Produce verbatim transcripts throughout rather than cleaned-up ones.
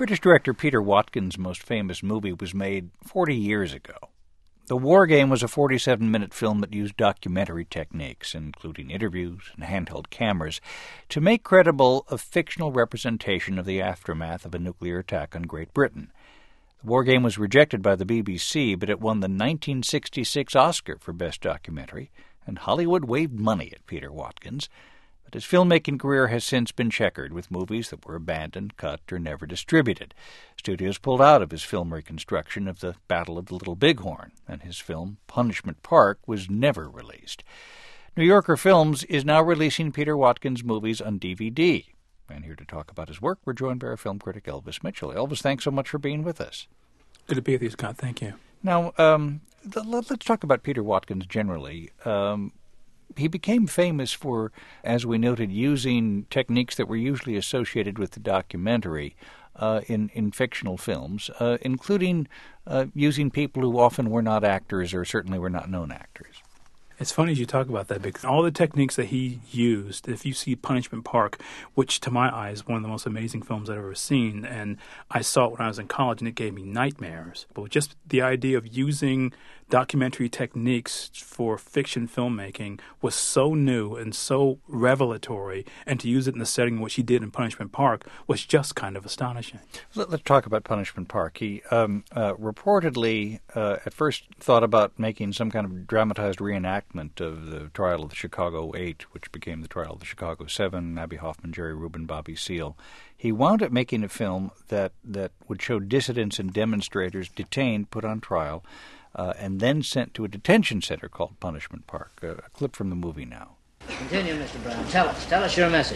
British director Peter Watkins' most famous movie was made forty years ago. The War Game was a forty-seven minute film that used documentary techniques, including interviews and handheld cameras, to make credible a fictional representation of the aftermath of a nuclear attack on Great Britain. The War Game was rejected by the B B C, but it won the nineteen sixty-six Oscar for Best Documentary, and Hollywood waved money at Peter Watkins. But his filmmaking career has since been checkered with movies that were abandoned, cut, or never distributed. Studios pulled out of his film reconstruction of the Battle of the Little Bighorn, and his film Punishment Park was never released. New Yorker Films is now releasing Peter Watkins' movies on D V D. And here to talk about his work, we're joined by our film critic Elvis Mitchell. Elvis, thanks so much for being with us. Good to be with you, Scott. Thank you. Now, um, let's talk about Peter Watkins generally. Um, he became famous for, as we noted, using techniques that were usually associated with the documentary uh, in, in fictional films, uh, including uh, using people who often were not actors or certainly were not known actors. It's funny you talk about that because all the techniques that he used, if you see Punishment Park, which to my eyes is one of the most amazing films I've ever seen, and I saw it when I was in college and it gave me nightmares. But just the idea of using documentary techniques for fiction filmmaking was so new and so revelatory, and to use it in the setting in which he did in Punishment Park was just kind of astonishing. Let's talk about Punishment Park. He um, uh, reportedly uh, at first thought about making some kind of dramatized reenactment of the trial of the Chicago Eight, which became the trial of the Chicago Seven, Abbie Hoffman, Jerry Rubin, Bobby Seale. He wound up making a film that, that would show dissidents and demonstrators detained, put on trial, uh, and then sent to a detention center called Punishment Park. Uh, a clip from the movie now. Continue, Mister Brown. Tell us. Tell us your message.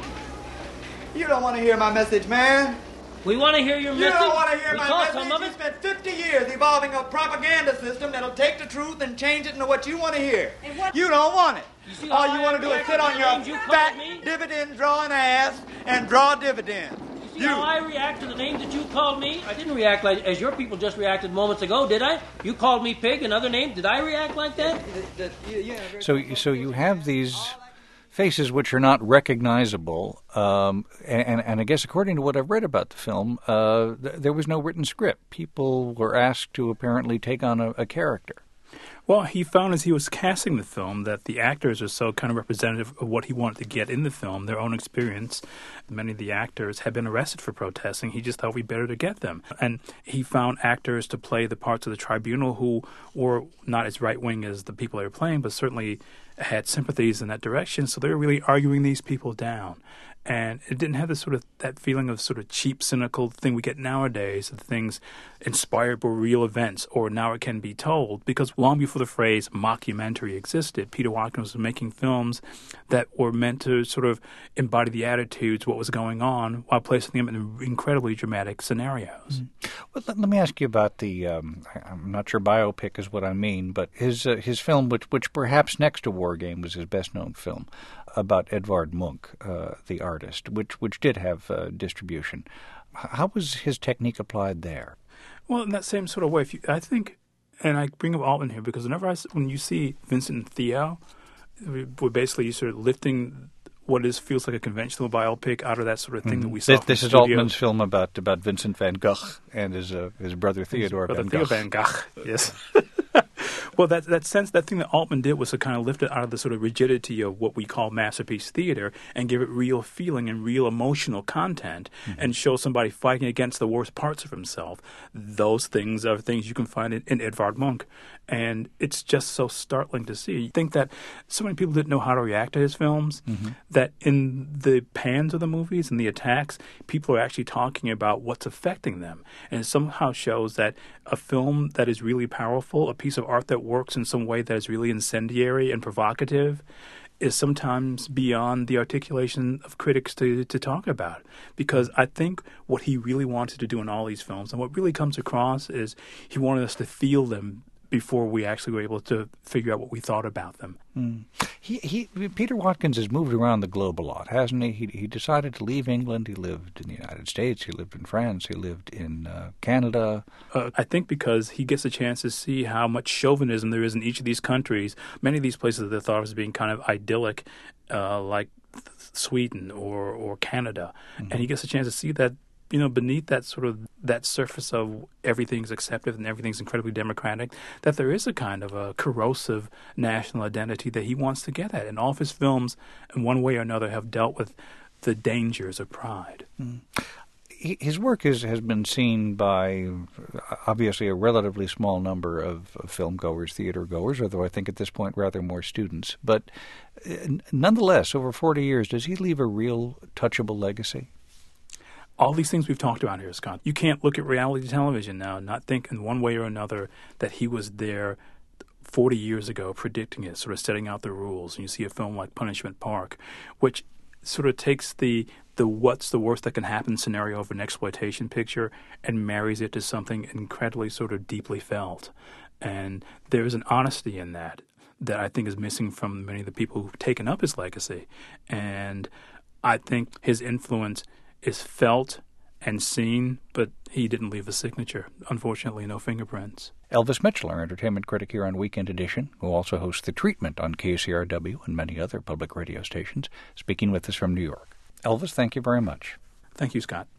You don't want to hear my message, man. We want to hear your You message. You don't want to hear we my caught message. Some of You it. spent fifty years evolving a propaganda system that'll take the truth and change it into what you want to hear. What? You don't want it. You see All how you I want to do is sit on your you fat me? dividend drawing ass and draw dividends. You see how I react to the names that you called me? I didn't react like as your people just reacted moments ago, did I? You called me pig, another name. Did I react like that? So, so you have these faces which are not recognizable, um, and, and I guess according to what I've read about the film, uh, th- there was no written script. People were asked to apparently take on a, a character. Well, he found as he was casting the film that the actors are so kind of representative of what he wanted to get in the film, their own experience. Many of the actors had been arrested for protesting. He just thought it'd be better to get them. And he found actors to play the parts of the tribunal who were not as right-wing as the people they were playing, but certainly had sympathies in that direction. So they were really arguing these people down. And it didn't have the sort of that feeling of sort of cheap, cynical thing we get nowadays, of things inspired by real events, or now it can be told. Because long before the phrase mockumentary existed, Peter Watkins was making films that were meant to sort of embody the attitudes, what was going on, while placing them in incredibly dramatic scenarios. Mm. Well, let, let me ask you about the, um, I'm not sure biopic is what I mean, but his uh, his film, which, which perhaps next to War Game was his best-known film, about Edvard Munch, uh, the artist, which which did have uh, distribution. How was his technique applied there? Well, in that same sort of way, if you, I think, and I bring up Altman here because whenever I, when you see Vincent and Theo, we're basically sort of lifting what is feels like a conventional biopic out of that sort of thing mm-hmm. that we saw. This, this is Altman's film about about Vincent van Gogh and his uh, his brother Theodore his brother van Gogh. Theo van Gogh, yes. Well, that that sense, that thing that Altman did was to kind of lift it out of the sort of rigidity of what we call masterpiece theater and give it real feeling and real emotional content mm-hmm. and show somebody fighting against the worst parts of himself. Those things are things you can find in, in Edvard Munch. And it's just so startling to see. I think that so many people didn't know how to react to his films, mm-hmm. that in the pans of the movies and the attacks, people are actually talking about what's affecting them. And it somehow shows that a film that is really powerful, a piece of art that works in some way that is really incendiary and provocative, is sometimes beyond the articulation of critics to, to talk about. Because I think what he really wanted to do in all these films, and what really comes across, is he wanted us to feel them before we actually were able to figure out what we thought about them. Mm. He, he, Peter Watkins has moved around the globe a lot, hasn't he? He, he decided to leave England. He lived in the United States. He lived in France. He lived in uh, Canada. Uh, I think because he gets a chance to see how much chauvinism there is in each of these countries. Many of these places that are thought of as being kind of idyllic, uh, like Sweden or, or Canada. Mm-hmm. And he gets a chance to see that you know, beneath that sort of that surface of everything's accepted and everything's incredibly democratic, that there is a kind of a corrosive national identity that he wants to get at. And all of his films, in one way or another, have dealt with the dangers of pride. Mm. His work is, has been seen by obviously a relatively small number of, of film goers, theater goers, although I think at this point rather more students. But uh, nonetheless, over forty years, does he leave a real touchable legacy? All these things we've talked about here, Scott. You can't look at reality television now and not think in one way or another that he was there forty years ago predicting it, sort of setting out the rules. And you see a film like Punishment Park, which sort of takes the the what's the worst that can happen scenario of an exploitation picture and marries it to something incredibly sort of deeply felt. And there's an honesty in that that I think is missing from many of the people who've taken up his legacy. And I think his influence is felt and seen, but he didn't leave a signature. Unfortunately, no fingerprints. Elvis Mitchell, our entertainment critic here on Weekend Edition, who also hosts The Treatment on K C R W and many other public radio stations, speaking with us from New York. Elvis, thank you very much. Thank you, Scott.